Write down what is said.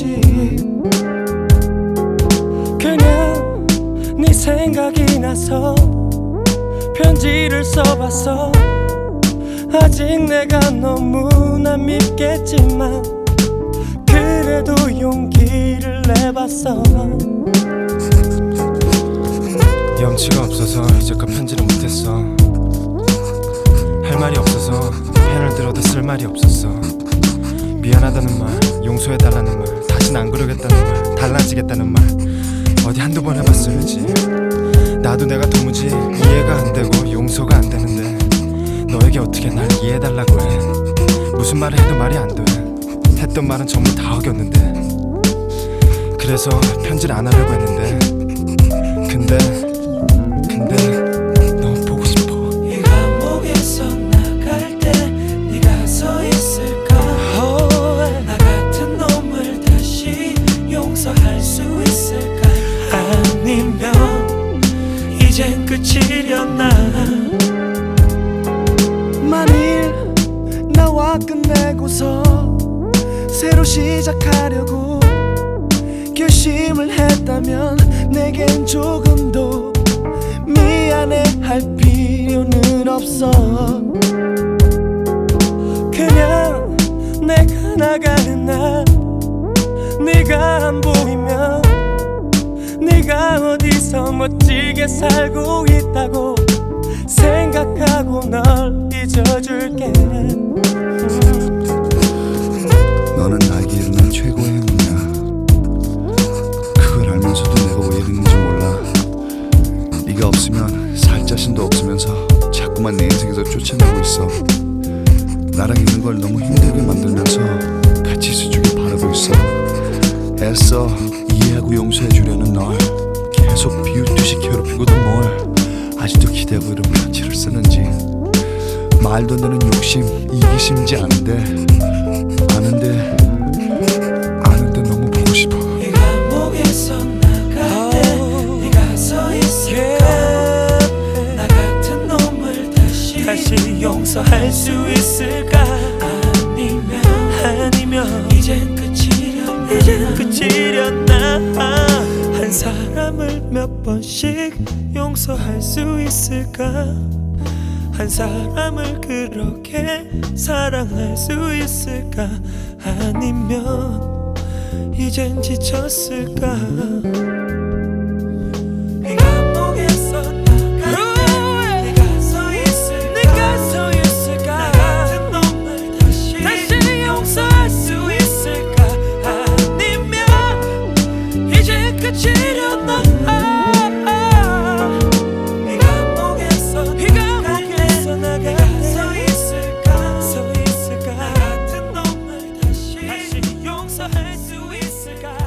거지. 그냥 네 생각이 나서 편지를 써봤어. 아직 내가 너무나 밉겠지만 그래도 용기를 내봤어. 염치가 없어서 이제껏 편지를 못했어. 할 말이 없어서 펜을 들어도 쓸 말이 없었어. 미안하다는 말, 용서해달라는 말, 다신 안 그러겠다는 말, 달라지겠다는 말 어디 한두 번 해봤어야지. 나도 내가 도무지 이해가 안 되고 용서가 안 되는데 너에게 어떻게 날 이해해달라고 해. 무슨 말을 해도 말이 안 돼. 했던 말은 전부 다 어겼는데. 그래서 편지를 안 하려고 했는데 근데 너무 보고 싶어. 이 감옥에서 나갈 때 네가 서 있을까? 나 같은 놈을 다시 용서할 수 있을까? 아니면 이젠 끝이려나? 만일 나와 끝내고서 새로 시작하려고 결심을 했다면 내겐 조금도 미안해할 필요는 없어. 그냥 내가 나가는 날 네가 안 보이면 네가 어디서 멋지게 살고 있다고 생각하고 널 잊어줄게. 너는 나에게 일어난 최고의 행운이야. 그걸 알면서도 내가 왜 이랬는지 몰라. 네가 없으면 살 자신도 없으면서 자꾸만 내 인생에서 쫓아내고 있어. 나랑 있는 걸 너무 힘들게 만들면서 같이 있어주길 바라고 있어. 애써 이해하고 용서해 주려는 널 계속 비웃듯이 괴롭히고도 뭘 아직도 기대하고 이런 편지를 쓰는지. 말도 안 되는 욕심, 이기심인지 아는데 너무 보고 싶어. 이 감옥에서 나갈 때 네가 서 있을까? 나 같은 놈을 다시 용서할 수 있을까? 아니면 이젠 끝이려나? 한 사람을 몇 번씩 용서할 수 있을까? 한 사람을 그렇게 사랑할 수 있을까? 아니면 이젠 지쳤을까? 이 감옥에서 나갈 때 네가 서 있을까? 나 같은 놈을 다시 용서할 수 있을까? 아니면 이제 끝이려나? 서 있을까? 나 같은 놈을 다시 용서할 수 있을까?